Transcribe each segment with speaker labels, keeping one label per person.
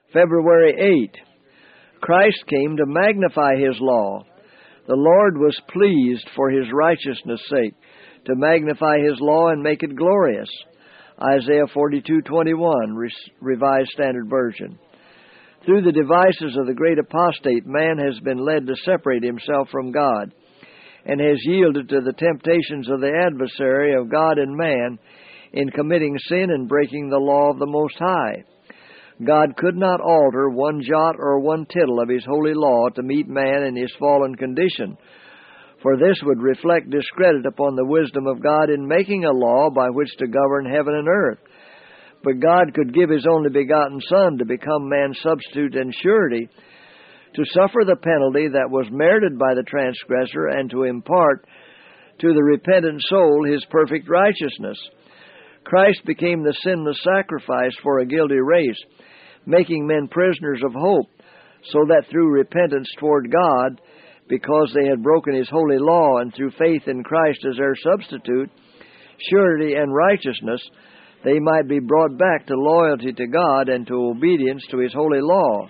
Speaker 1: February 8. Christ came to magnify His law. The Lord was pleased for His righteousness' sake to magnify His law and make it glorious. Isaiah 42:21, Revised Standard Version. Through the devices of the great apostate, man has been led to separate himself from God and has yielded to the temptations of the adversary of God and man in committing sin and breaking the law of the Most High. God could not alter one jot or one tittle of His holy law to meet man in his fallen condition, for this would reflect discredit upon the wisdom of God in making a law by which to govern heaven and earth. But God could give His only begotten Son to become man's substitute and surety, to suffer the penalty that was merited by the transgressor, and to impart to the repentant soul His perfect righteousness. Christ became the sinless sacrifice for a guilty race, making men prisoners of hope, so that through repentance toward God, because they had broken His holy law, and through faith in Christ as their substitute, surety and righteousness, they might be brought back to loyalty to God and to obedience to His holy law.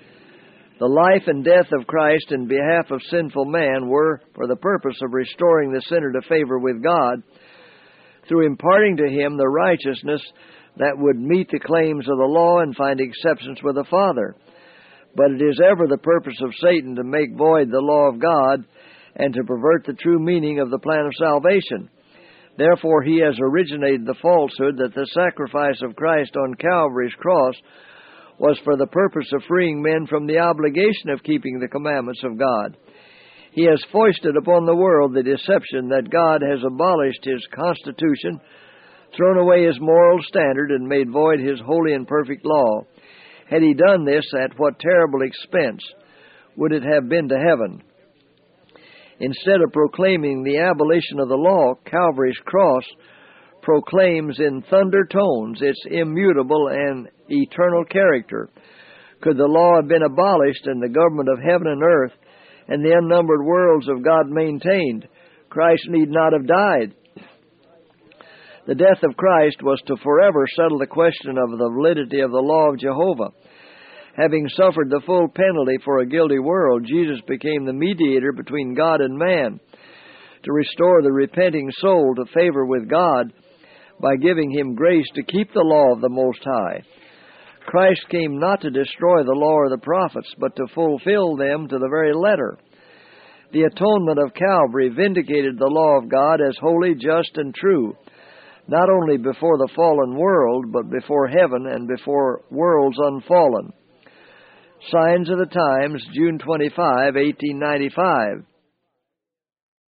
Speaker 1: The life and death of Christ in behalf of sinful man were for the purpose of restoring the sinner to favor with God, through imparting to him the righteousness that would meet the claims of the law and find acceptance with the Father. But it is ever the purpose of Satan to make void the law of God and to pervert the true meaning of the plan of salvation. Therefore he has originated the falsehood that the sacrifice of Christ on Calvary's cross was for the purpose of freeing men from the obligation of keeping the commandments of God. He has foisted upon the world the deception that God has abolished His constitution, thrown away His moral standard, and made void His holy and perfect law. Had He done this, at what terrible expense would it have been to heaven? Instead of proclaiming the abolition of the law, Calvary's cross proclaims in thunder tones its immutable and eternal character. Could the law have been abolished and the government of heaven and earth and the unnumbered worlds of God maintained, Christ need not have died. The death of Christ was to forever settle the question of the validity of the law of Jehovah. Having suffered the full penalty for a guilty world, Jesus became the mediator between God and man, to restore the repenting soul to favor with God by giving him grace to keep the law of the Most High. Christ came not to destroy the law or the prophets, but to fulfill them to the very letter. The atonement of Calvary vindicated the law of God as holy, just, and true, not only before the fallen world, but before heaven and before worlds unfallen. Signs of the Times, June 25, 1895.